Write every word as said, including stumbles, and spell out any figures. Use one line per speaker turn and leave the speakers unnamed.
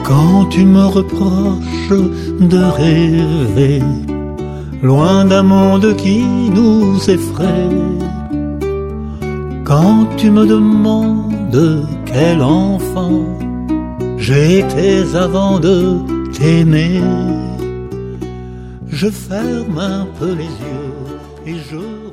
Quand tu me reproches de rêver, loin d'un monde qui nous effraie, quand tu me demandes quel enfant j'étais avant de t'aimer, je ferme un peu les yeux et je